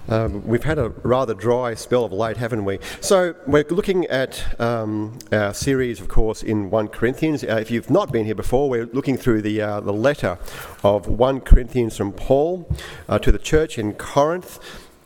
We've had a rather dry spell of late, haven't we? So we're looking at our series, of course, in 1 Corinthians. If you've not been here before, we're looking through the letter of 1 Corinthians from Paul to the church in Corinth.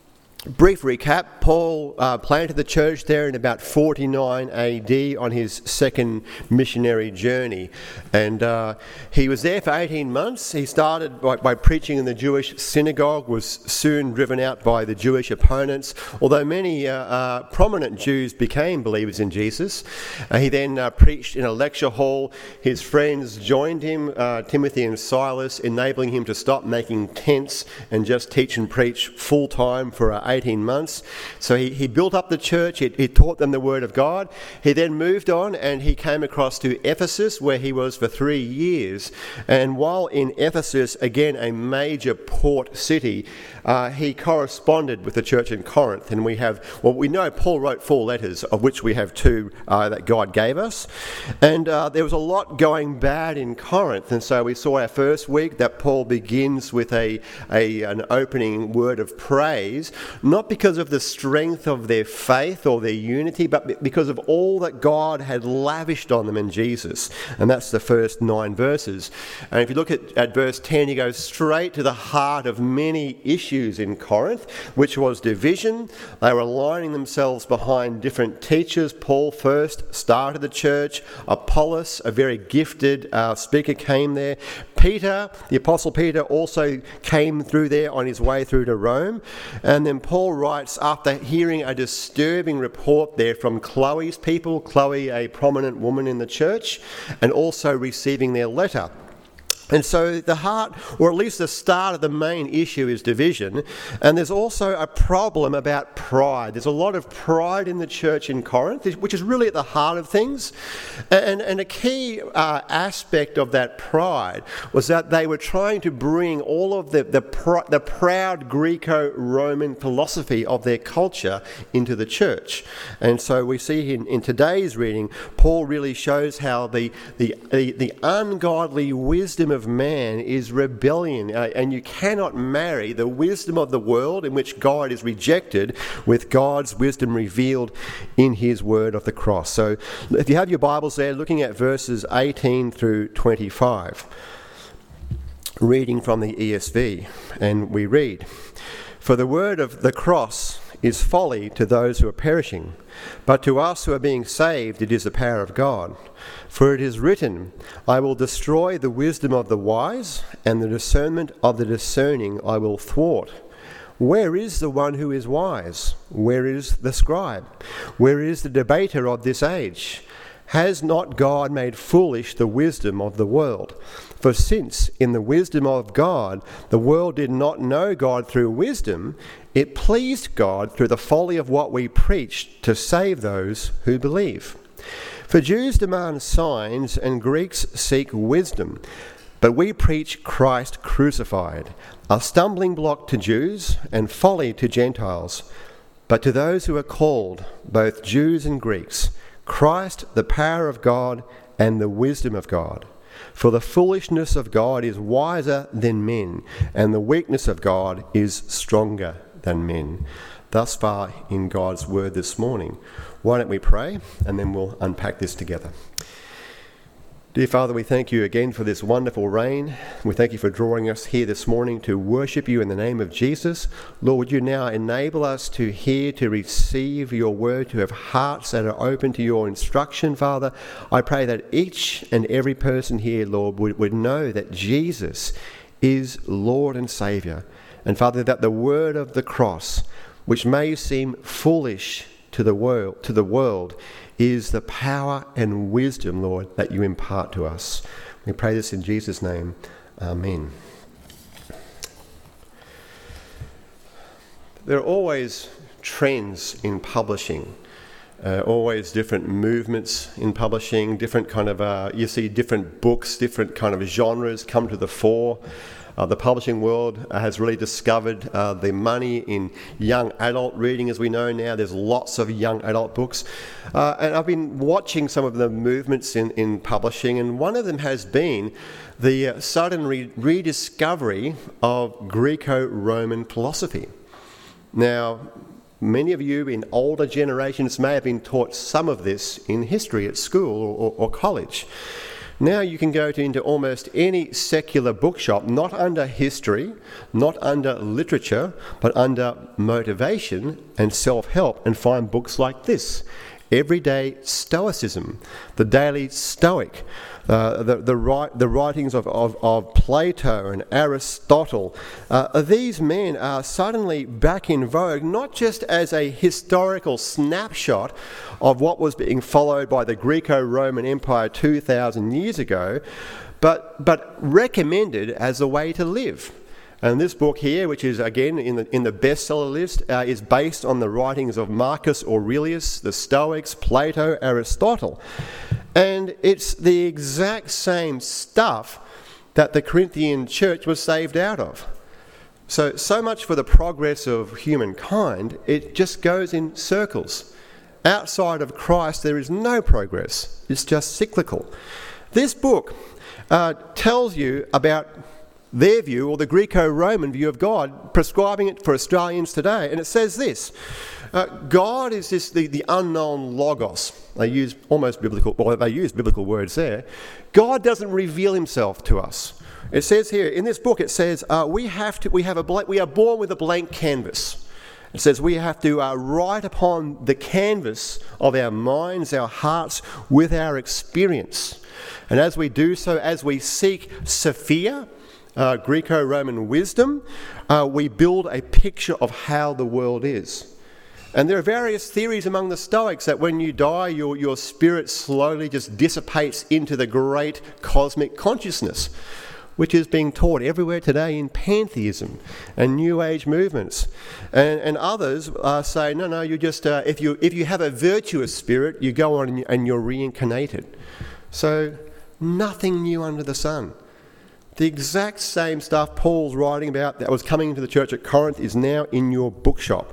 Brief recap, Paul planted the church there in about 49 AD on his second missionary journey. And he was there for 18 months. He started by preaching in the Jewish synagogue, was soon driven out by the Jewish opponents, although many prominent Jews became believers in Jesus. He then preached in a lecture hall. His friends joined him, Timothy and Silas, enabling him to stop making tents and just teach and preach full-time for 18 months. So he built up the church, he taught them the word of God. He then moved on and he came across to Ephesus, where he was for 3 years. And while in Ephesus, again a major port city, he corresponded with the church in Corinth. And we know Paul wrote 4 letters, of which we have 2 that God gave us. And there was a lot going bad in Corinth. And so we saw our first week that Paul begins with an opening word of praise, not because of the strength of their faith or their unity, but because of all that God had lavished on them in Jesus. And that's the first 9 verses. And if you look at verse 10, he goes straight to the heart of many issues in Corinth, which was division. They were aligning themselves behind different teachers. Paul first started the church. Apollos, a very gifted speaker, came there. Peter, the Apostle Peter, also came through there on his way through to Rome. And then Paul writes, after hearing a disturbing report there from Chloe's people, Chloe, a prominent woman in the church, and also receiving their letter. And so the heart, or at least the start of the main issue, is division. And there's also a problem about pride. There's a lot of pride in the church in Corinth, which is really at the heart of things. And a key aspect of that pride was that they were trying to bring all of the proud Greco-Roman philosophy of their culture into the church. And so we see in today's reading, Paul really shows how the ungodly wisdom of man is rebellion, and you cannot marry the wisdom of the world, in which God is rejected, with God's wisdom revealed in his word of the cross. So if you have your Bibles there, looking at verses 18 through 25, reading from the ESV, and we read, "For the word of the cross is folly to those who are perishing, but to us who are being saved it is the power of God. For it is written, I will destroy the wisdom of the wise, and the discernment of the discerning I will thwart. Where is the one who is wise? Where is the scribe? Where is the debater of this age? Has not God made foolish the wisdom of the world? For since in the wisdom of God the world did not know God through wisdom, it pleased God through the folly of what we preached to save those who believe. For Jews demand signs and Greeks seek wisdom, but we preach Christ crucified, a stumbling block to Jews and folly to Gentiles. But to those who are called, both Jews and Greeks, Christ the power of God and the wisdom of God. For the foolishness of God is wiser than men, and the weakness of God is stronger than men." Thus far in God's word this morning. Why don't we pray, and then we'll unpack this together. Dear Father, we thank you again for this wonderful rain. We thank you for drawing us here this morning to worship you in the name of Jesus. Lord, would you now enable us to hear, to receive your word, to have hearts that are open to your instruction, Father. I pray that each and every person here, Lord, would know that Jesus is Lord and Saviour. And Father, that the word of the cross, which may seem foolish to the world, is the power and wisdom, Lord, that you impart to us. We pray this in Jesus' name. Amen. There are always trends in publishing, always different movements in publishing, different kind of, you see different books, different kind of genres come to the fore. The publishing world has really discovered the money in young adult reading. As we know now, there's lots of young adult books. And I've been watching some of the movements in publishing, and one of them has been the sudden rediscovery of Greco-Roman philosophy. Now, many of you in older generations may have been taught some of this in history at school or college. Now you can go into almost any secular bookshop, not under history, not under literature, but under motivation and self-help, and find books like this. Everyday Stoicism, the Daily Stoic, the writings of Plato and Aristotle. These men are suddenly back in vogue, not just as a historical snapshot of what was being followed by the Greco-Roman Empire 2,000 years ago, but recommended as a way to live. And this book here, which is again in the bestseller list, is based on the writings of Marcus Aurelius, the Stoics, Plato, Aristotle. And it's the exact same stuff that the Corinthian church was saved out of. So much for the progress of humankind. It just goes in circles. Outside of Christ, there is no progress. It's just cyclical. This book tells you about their view, or the Greco-Roman view of God, prescribing it for Australians today. And it says this: God is the unknown logos. They use biblical words there. God doesn't reveal himself to us. It says here in this book, it says we are born with a blank canvas. It says we have to write upon the canvas of our minds, our hearts, with our experience. And as we do so, as we seek Sophia, Greco-Roman wisdom, we build a picture of how the world is. And there are various theories among the Stoics that when you die, your spirit slowly just dissipates into the great cosmic consciousness, which is being taught everywhere today in pantheism and New Age movements. And others say, no, you just if you have a virtuous spirit, you go on and you're reincarnated. So nothing new under the sun. The exact same stuff Paul's writing about that was coming into the church at Corinth is now in your bookshop.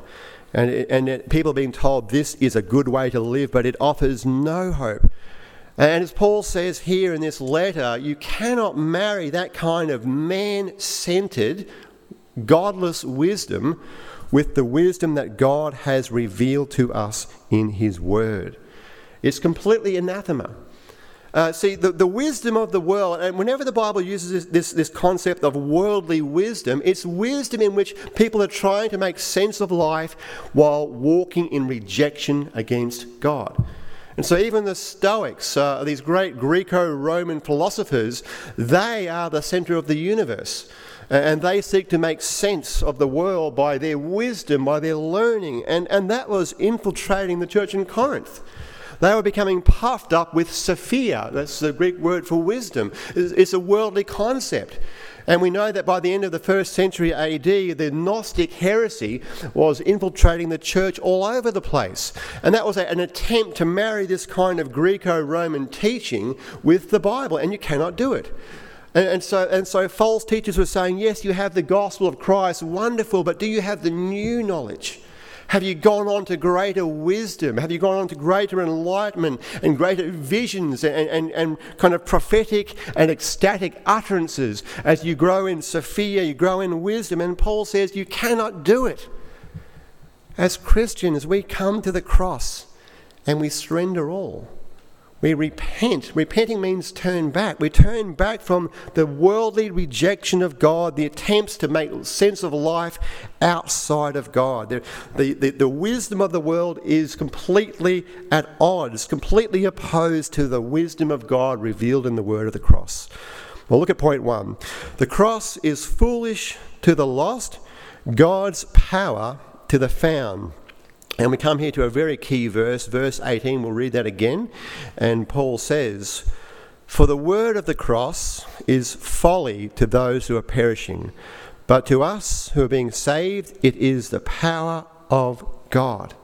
And people are being told this is a good way to live, but it offers no hope. And as Paul says here in this letter, you cannot marry that kind of man-centered, godless wisdom with the wisdom that God has revealed to us in his word. It's completely anathema. See, the wisdom of the world, and whenever the Bible uses this concept of worldly wisdom, it's wisdom in which people are trying to make sense of life while walking in rejection against God. And so even the Stoics, these great Greco-Roman philosophers, they are the centre of the universe. And they seek to make sense of the world by their wisdom, by their learning. And that was infiltrating the church in Corinth. They were becoming puffed up with Sophia. That's the Greek word for wisdom. It's a worldly concept. And we know that by the end of the 1st century AD, the Gnostic heresy was infiltrating the church all over the place. And that was an attempt to marry this kind of Greco-Roman teaching with the Bible, and you cannot do it. And so false teachers were saying, yes, you have the gospel of Christ, wonderful, but do you have the new knowledge? Have you gone on to greater wisdom? Have you gone on to greater enlightenment and greater visions and kind of prophetic and ecstatic utterances as you grow in Sophia, you grow in wisdom? And Paul says you cannot do it. As Christians, we come to the cross and we surrender all. We repent. Repenting means turn back. We turn back from the worldly rejection of God, the attempts to make sense of life outside of God. The wisdom of the world is completely at odds, completely opposed to the wisdom of God revealed in the word of the cross. Well, look at point 1. The cross is foolish to the lost, God's power to the found. And we come here to a very key verse, verse 18. We'll read that again. And Paul says, "For the word of the cross is folly to those who are perishing, but to us who are being saved, it is the power of God."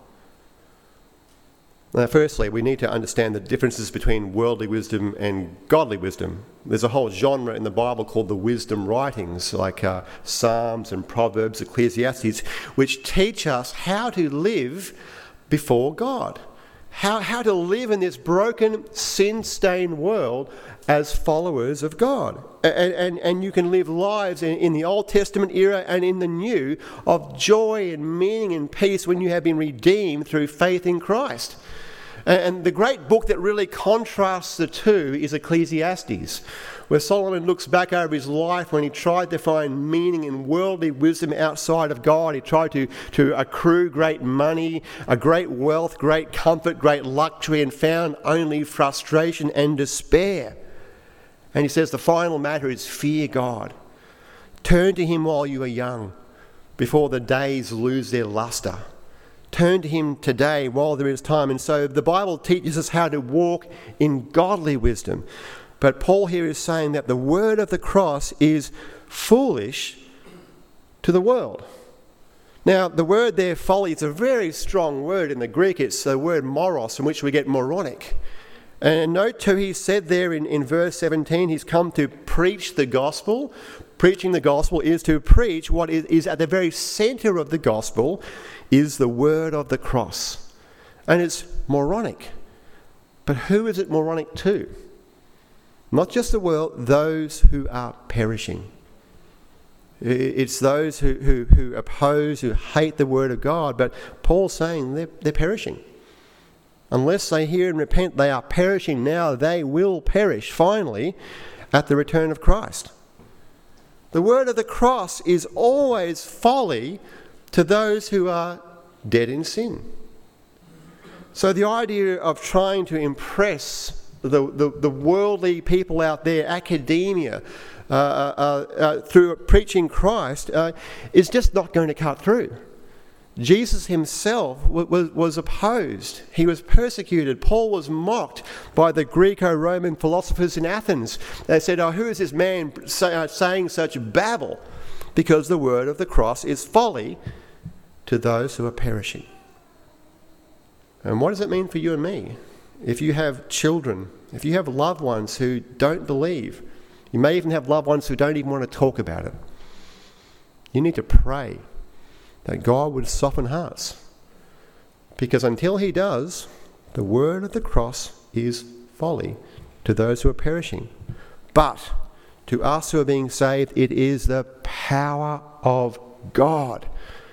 Now, firstly, we need to understand the differences between worldly wisdom and godly wisdom. There's a whole genre in the Bible called the wisdom writings, like Psalms and Proverbs, Ecclesiastes, which teach us how to live before God, how to live in this broken, sin-stained world as followers of God. And you can live lives in the Old Testament era and in the New of joy and meaning and peace when you have been redeemed through faith in Christ. And the great book that really contrasts the two is Ecclesiastes, where Solomon looks back over his life when he tried to find meaning in worldly wisdom outside of God. He tried to accrue great money, a great wealth, great comfort, great luxury, and found only frustration and despair. And he says the final matter is fear God. Turn to him while you are young, before the days lose their luster. Turn to him today while there is time. And so the Bible teaches us how to walk in godly wisdom. But Paul here is saying that the word of the cross is foolish to the world. Now, the word there, folly, is a very strong word in the Greek. It's the word moros, from which we get moronic. And note too, he said there in verse 17, he's come to preach the gospel. Preaching the gospel is to preach what is at the very centre of the gospel, is the word of the cross. And it's moronic. But who is it moronic to? Not just the world, those who are perishing. It's those who oppose, who hate the word of God. But Paul's saying they're perishing. Unless they hear and repent, they are perishing now. They will perish finally at the return of Christ. The word of the cross is always folly to those who are dead in sin. So the idea of trying to impress the worldly people out there, academia, through preaching Christ, is just not going to cut through. Jesus himself was opposed. He was persecuted. Paul was mocked by the Greco-Roman philosophers in Athens. They said, who is this man saying such babble? Because the word of the cross is folly to those who are perishing. And what does it mean for you and me? If you have children, if you have loved ones who don't believe, you may even have loved ones who don't even want to talk about it. You need to pray that God would soften hearts. Because until he does, the word of the cross is folly to those who are perishing. But to us who are being saved, it is the power of God.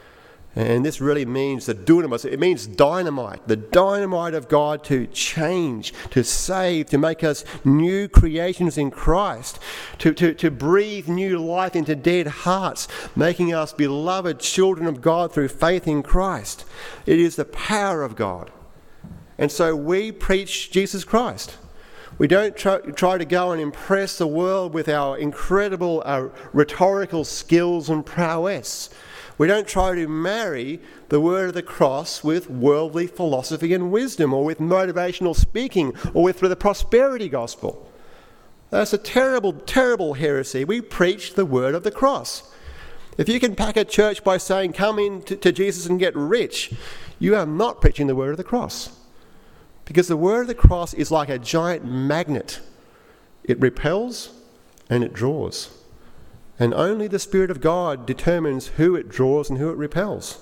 And this really means the dunamis. It means dynamite, the dynamite of God to change, to save, to make us new creations in Christ, to breathe new life into dead hearts, making us beloved children of God through faith in Christ. It is the power of God. And so we preach Jesus Christ. We don't try to go and impress the world with our incredible rhetorical skills and prowess. We don't try to marry the word of the cross with worldly philosophy and wisdom, or with motivational speaking, or with the prosperity gospel. That's a terrible, terrible heresy. We preach the word of the cross. If you can pack a church by saying, come in to Jesus and get rich, you are not preaching the word of the cross. Because the word of the cross is like a giant magnet. It repels and it draws. And only the Spirit of God determines who it draws and who it repels.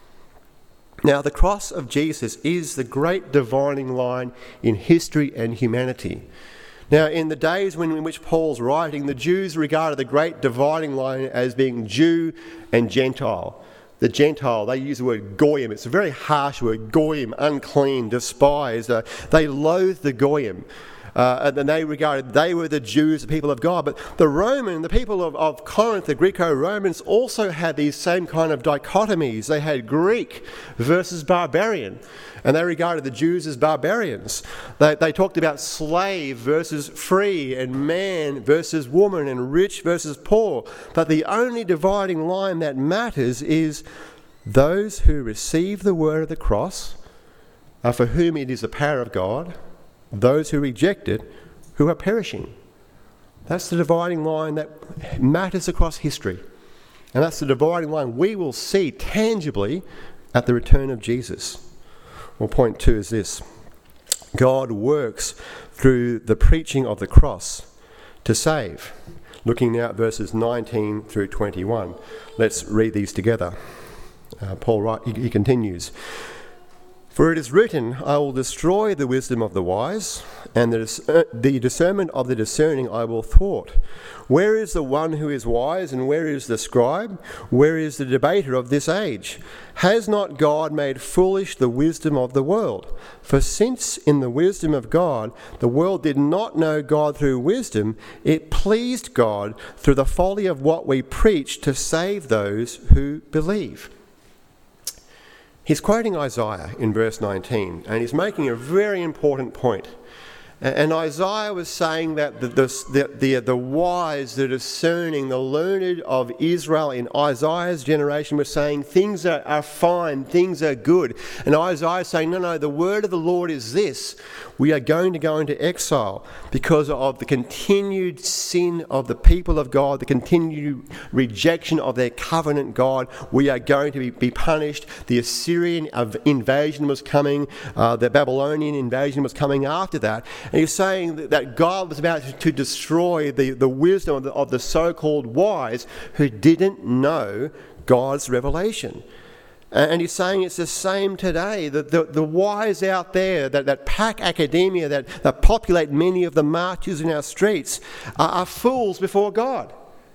Now, the cross of Jesus is the great dividing line in history and humanity. Now, in the days in which Paul's writing, the Jews regarded the great dividing line as being Jew and Gentile. The Gentile, they use the word goyim. It's a very harsh word, goyim, unclean, despised. They loathed the goyim. And they regarded they were the Jews, the people of God. But the people of Corinth, the Greco-Romans, also had these same kind of dichotomies. They had Greek versus barbarian, and they regarded the Jews as barbarians. They talked about slave versus free, and man versus woman, and rich versus poor. But the only dividing line that matters is those who receive the word of the cross, for whom it is the power of God. Those who reject it, who are perishing. That's the dividing line that matters across history. And that's the dividing line we will see tangibly at the return of Jesus. Well, point 2 is this. God works through the preaching of the cross to save. Looking now at verses 19 through 21. Let's read these together. Paul he continues. For it is written, I will destroy the wisdom of the wise, and the discernment of the discerning I will thwart. Where is the one who is wise, and where is the scribe? Where is the debater of this age? Has not God made foolish the wisdom of the world? For since in the wisdom of God the world did not know God through wisdom, it pleased God through the folly of what we preach to save those who believe. He's quoting Isaiah in verse 19, and he's making a very important point. And Isaiah was saying that the wise, the discerning, the learned of Israel in Isaiah's generation were saying things are fine, things are good. And Isaiah is saying, no, the word of the Lord is this. We are going to go into exile because of the continued sin of the people of God, the continued rejection of their covenant God. We are going to be punished. The Assyrian invasion was coming. The Babylonian invasion was coming after that. And he's saying that God was about to destroy the wisdom of the so-called wise who didn't know God's revelation. And he's saying it's the same today. The wise out there that pack academia, that populate many of the marches in our streets, are fools before God.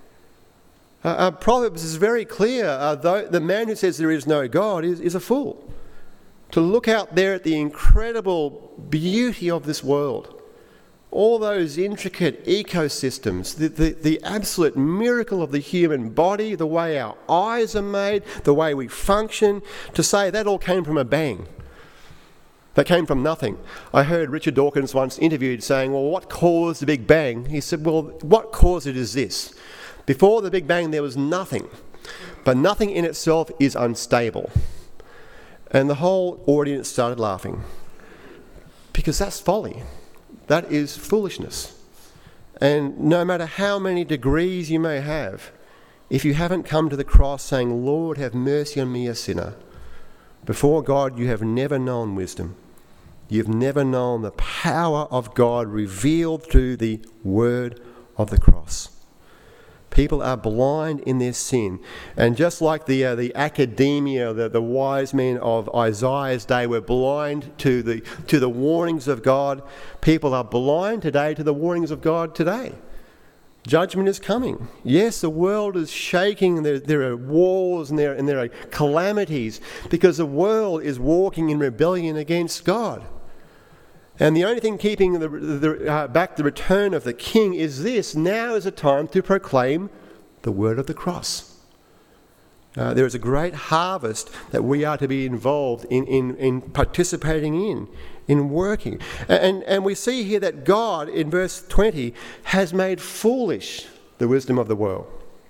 Proverbs is very clear. The man who says there is no God is a fool. To look out there at the incredible beauty of this world, all those intricate ecosystems, the absolute miracle of the human body, the way our eyes are made, the way we function, to say that all came from a bang. That came from nothing. I heard Richard Dawkins once interviewed saying, well, what caused the Big Bang? He said, well, what caused it is this. Before the Big Bang there was nothing, but nothing in itself is unstable. And the whole audience started laughing because that's folly. That is foolishness. And no matter how many degrees you may have, if you haven't come to the cross saying, Lord, have mercy on me, a sinner, before God you have never known wisdom. You've never known the power of God revealed through the word of the cross. People are blind in their sin. And just like the academia, the wise men of Isaiah's day were blind to the warnings of God, people are blind today to the warnings of God today. Judgment is coming. Yes, the world is shaking. There are wars and there are calamities because the world is walking in rebellion against God. And the only thing keeping back the return of the King is this: now is a time to proclaim the word of the cross. There is a great harvest that we are to be involved in participating in working. And we see here that God, in verse 20, has made foolish the wisdom of the world.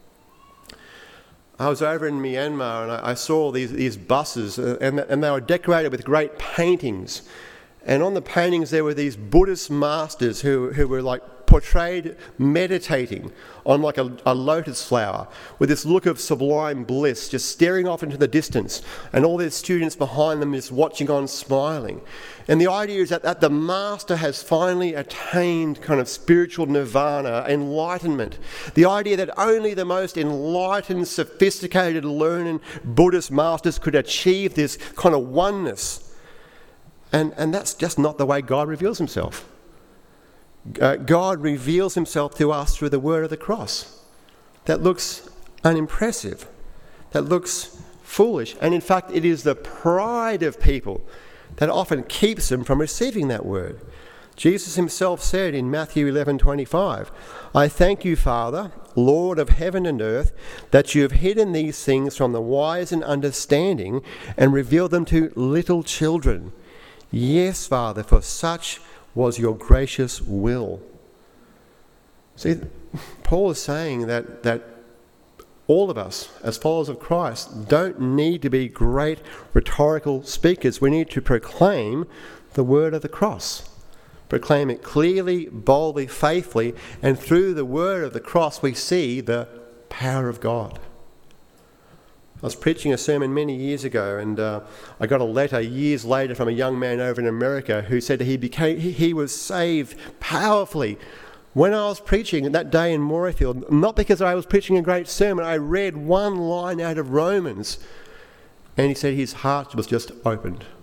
I was over in Myanmar and I saw these buses and they were decorated with great paintings. And on the paintings there were these Buddhist masters who were like portrayed meditating on like a lotus flower with this look of sublime bliss, just staring off into the distance, and all their students behind them just watching on, smiling. And the idea is that the master has finally attained kind of spiritual nirvana, enlightenment. The idea that only the most enlightened, sophisticated, learned Buddhist masters could achieve this kind of oneness. And that's just not the way God reveals himself. God reveals himself to us through the word of the cross. That looks unimpressive. That looks foolish. And in fact, it is the pride of people that often keeps them from receiving that word. Jesus himself said in Matthew 11:25, I thank you, Father, Lord of heaven and earth, that you have hidden these things from the wise and understanding and revealed them to little children. Yes, Father, for such was your gracious will. See, Paul is saying that all of us, as followers of Christ, don't need to be great rhetorical speakers. We need to proclaim the word of the cross. Proclaim it clearly, boldly, faithfully, and through the word of the cross we see the power of God. I was preaching a sermon many years ago, and I got a letter years later from a young man over in America who said he was saved powerfully when I was preaching that day in Morayfield. Not because I was preaching a great sermon, I read one line out of Romans, and he said his heart was just opened,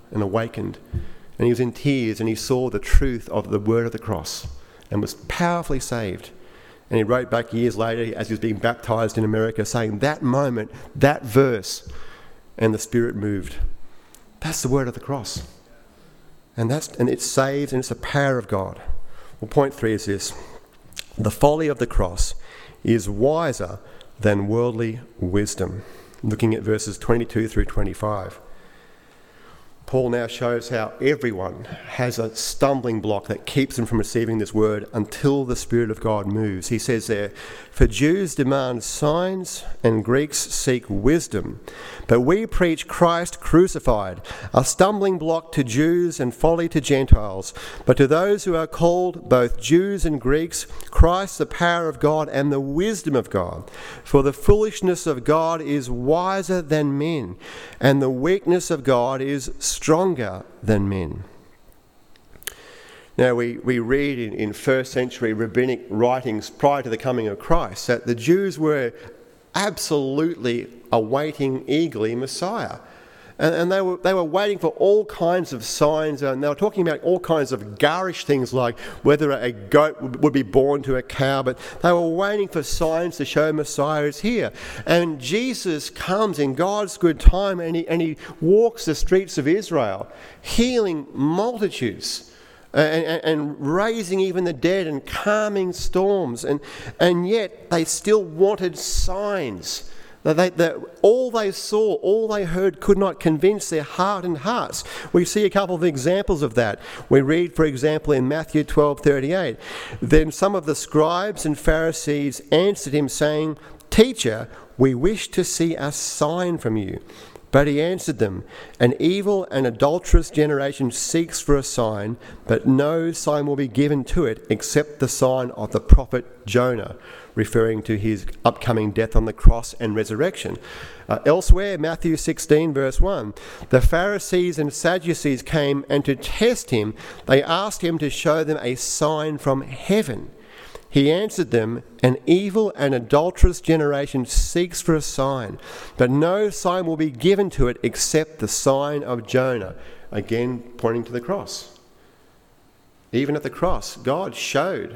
and awakened. And he was in tears and he saw the truth of the word of the cross and was powerfully saved. And he wrote back years later as he was being baptised in America saying that moment, that verse, and the Spirit moved. That's the word of the cross. And it saves, and it's the power of God. Well, point 3 is this. The folly of the cross is wiser than worldly wisdom. Looking at verses 22 through 25. Paul now shows how everyone has a stumbling block that keeps them from receiving this word until the Spirit of God moves. He says there, "For Jews demand signs and Greeks seek wisdom, but we preach Christ crucified, a stumbling block to Jews and folly to Gentiles. But to those who are called, both Jews and Greeks, Christ the power of God and the wisdom of God. For the foolishness of God is wiser than men, and the weakness of God is stronger than men." Now we read in first century rabbinic writings prior to the coming of Christ that the Jews were absolutely awaiting eagerly Messiah. And they were waiting for all kinds of signs, and they were talking about all kinds of garish things like whether a goat would be born to a cow, but they were waiting for signs to show Messiah is here. And Jesus comes in God's good time, and he walks the streets of Israel, healing multitudes, and raising even the dead and calming storms, and yet they still wanted signs. That all they saw, all they heard could not convince their hardened hearts. We see a couple of examples of that. We read, for example, in Matthew 12:38, "Then some of the scribes and Pharisees answered him, saying, 'Teacher, we wish to see a sign from you.' But he answered them, 'An evil and adulterous generation seeks for a sign, but no sign will be given to it except the sign of the prophet Jonah,'" referring to his upcoming death on the cross and resurrection. Elsewhere, Matthew 16, verse 1, "The Pharisees and Sadducees came, and to test him, they asked him to show them a sign from heaven. He answered them, 'An evil and adulterous generation seeks for a sign, but no sign will be given to it except the sign of Jonah,'" again pointing to the cross. Even at the cross, God showed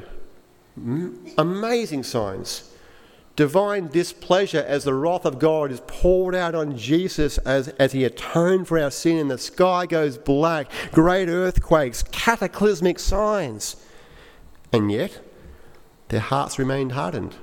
amazing signs. Divine displeasure as the wrath of God is poured out on Jesus as he atoned for our sin, and the sky goes black, great earthquakes, cataclysmic signs. And yet, their hearts remained hardened.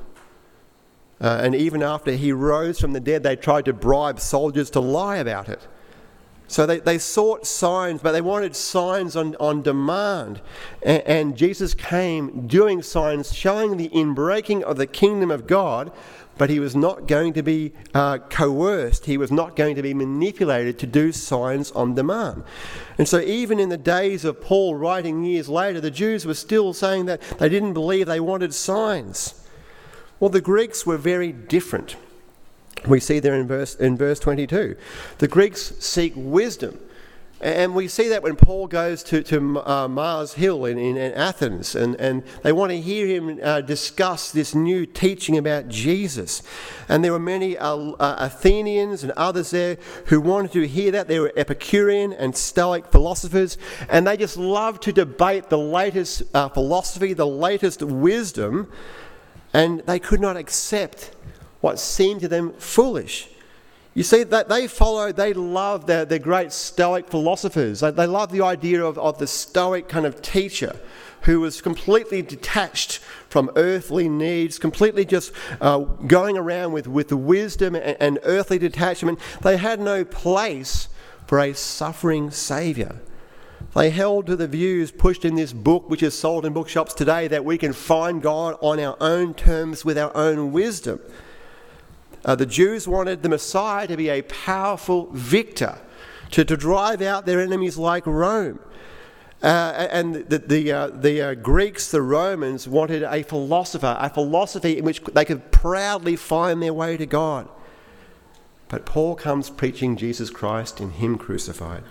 And even after he rose from the dead, they tried to bribe soldiers to lie about it. So they sought signs, but they wanted signs on demand. And Jesus came doing signs, showing the inbreaking of the kingdom of God, but he was not going to be coerced. He was not going to be manipulated to do signs on demand. And so even in the days of Paul writing years later, the Jews were still saying that they didn't believe, they wanted signs. Well, the Greeks were very different. We see there in verse 22. The Greeks seek wisdom. And we see that when Paul goes to Mars Hill in Athens, and they want to hear him discuss this new teaching about Jesus. And there were many Athenians and others there who wanted to hear that. There were Epicurean and Stoic philosophers, and they just loved to debate the latest philosophy, the latest wisdom, and they could not accept what seemed to them foolish. You see, that they loved the great Stoic philosophers. They loved the idea of the Stoic kind of teacher who was completely detached from earthly needs, completely just going around with the wisdom and earthly detachment. They had no place for a suffering Saviour. They held to the views pushed in this book, which is sold in bookshops today, that we can find God on our own terms with our own wisdom. The Jews wanted the Messiah to be a powerful victor, to drive out their enemies like Rome. And the Greeks, the Romans, wanted a philosophy in which they could proudly find their way to God. But Paul comes preaching Jesus Christ and him crucified.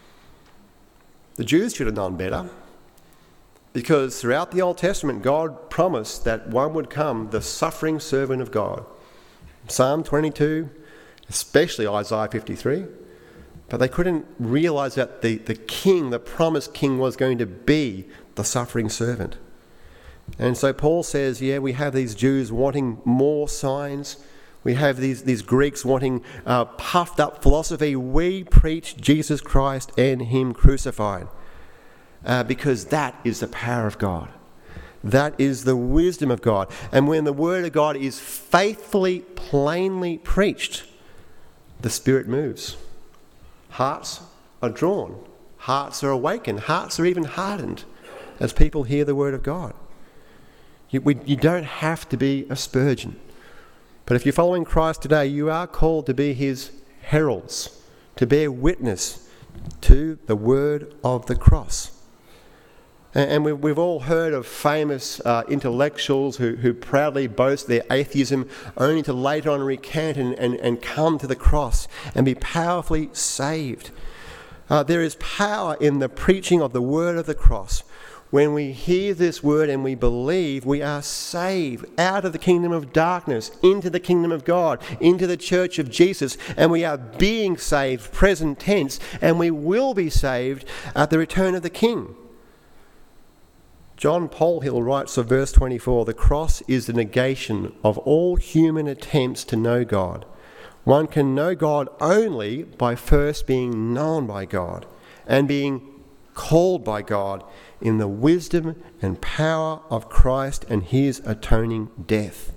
The Jews should have known better, because throughout the Old Testament, God promised that one would come, the suffering servant of God. Psalm 22, especially Isaiah 53, But they couldn't realize that the king, the promised king, was going to be the suffering servant. And so Paul says, we have these Jews wanting more signs. We have these Greeks wanting puffed up philosophy. We preach Jesus Christ and him crucified because that is the power of God. That is the wisdom of God. And when the word of God is faithfully, plainly preached, the Spirit moves. Hearts are drawn. Hearts are awakened. Hearts are even hardened as people hear the word of God. You don't have to be a Spurgeon. But if you're following Christ today, you are called to be his heralds, to bear witness to the word of the cross. And we've all heard of famous intellectuals who proudly boast their atheism only to later on recant and come to the cross and be powerfully saved. There is power in the preaching of the word of the cross. When we hear this word and we believe, we are saved out of the kingdom of darkness into the kingdom of God, into the church of Jesus, and we are being saved, present tense, and we will be saved at the return of the King. John Polhill writes of verse 24, "The cross is the negation of all human attempts to know God. One can know God only by first being known by God and being called by God in the wisdom and power of Christ and his atoning death."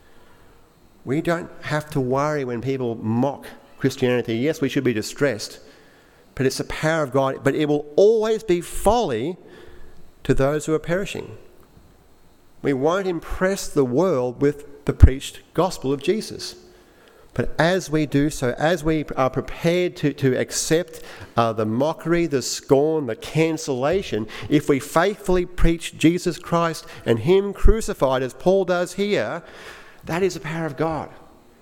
We don't have to worry when people mock Christianity. Yes, we should be distressed, but it's the power of God. But it will always be folly to those who are perishing. We won't impress the world with the preached gospel of Jesus. But as we do so, as we are prepared to accept the mockery, the scorn, the cancellation, if we faithfully preach Jesus Christ and him crucified, as Paul does here, that is the power of God.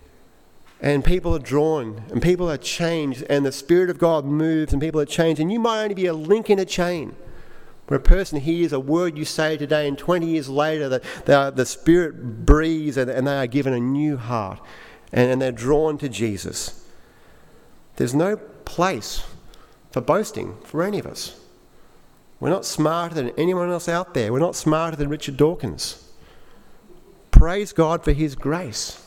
And people are drawn, and people are changed, and the Spirit of God moves, and people are changed. And you might only be a link in a chain. When a person hears a word you say today, and 20 years later, the Spirit breathes, and they are given a new heart. And they're drawn to Jesus. There's no place for boasting for any of us. We're not smarter than anyone else out there. We're not smarter than Richard Dawkins. Praise God for his grace.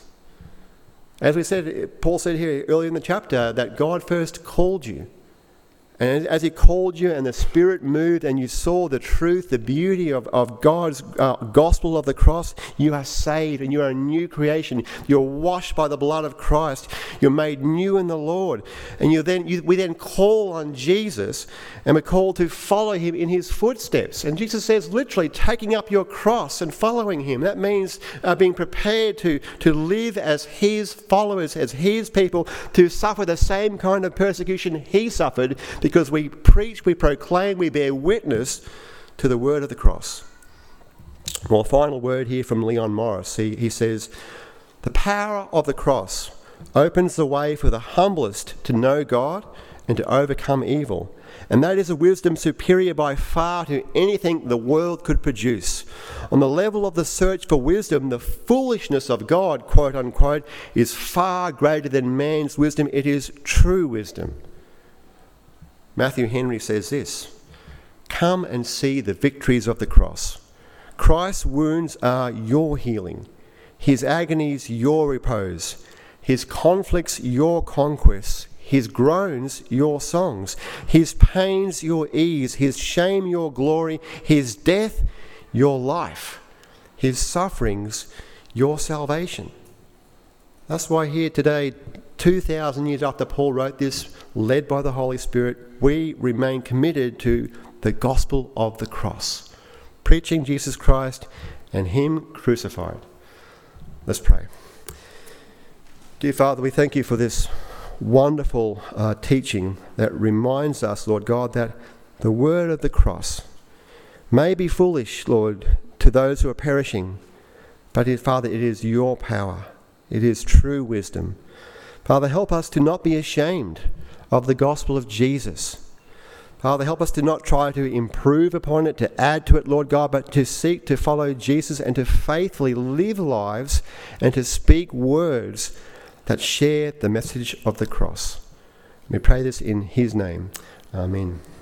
As we said, Paul said here earlier in the chapter that God first called you. And as he called you and the Spirit moved and you saw the truth, the beauty of God's gospel of the cross, you are saved and you are a new creation. You're washed by the blood of Christ. You're made new in the Lord. And we then call on Jesus and we're called to follow him in his footsteps. And Jesus says literally taking up your cross and following him. That means being prepared to live as his followers, as his people, to suffer the same kind of persecution he suffered, because we preach, we proclaim, we bear witness to the word of the cross. Well, a final word here from Leon Morris. He says, "The power of the cross opens the way for the humblest to know God and to overcome evil. And that is a wisdom superior by far to anything the world could produce. On the level of the search for wisdom, the foolishness of God, quote unquote, is far greater than man's wisdom. It is true wisdom." Matthew Henry says this, "Come and see the victories of the cross. Christ's wounds are your healing, his agonies your repose, his conflicts your conquests, his groans your songs, his pains your ease, his shame your glory, his death your life, his sufferings your salvation." That's why here today, 2,000 years after Paul wrote this, led by the Holy Spirit, we remain committed to the gospel of the cross, preaching Jesus Christ and him crucified. Let's pray. Dear Father, we thank you for this wonderful teaching that reminds us, Lord God, that the word of the cross may be foolish, Lord, to those who are perishing, but Father, it is your power. It is true wisdom. Father, help us to not be ashamed of the gospel of Jesus. Father, help us to not try to improve upon it, to add to it, Lord God, but to seek to follow Jesus and to faithfully live lives and to speak words that share the message of the cross. We pray this in his name. Amen.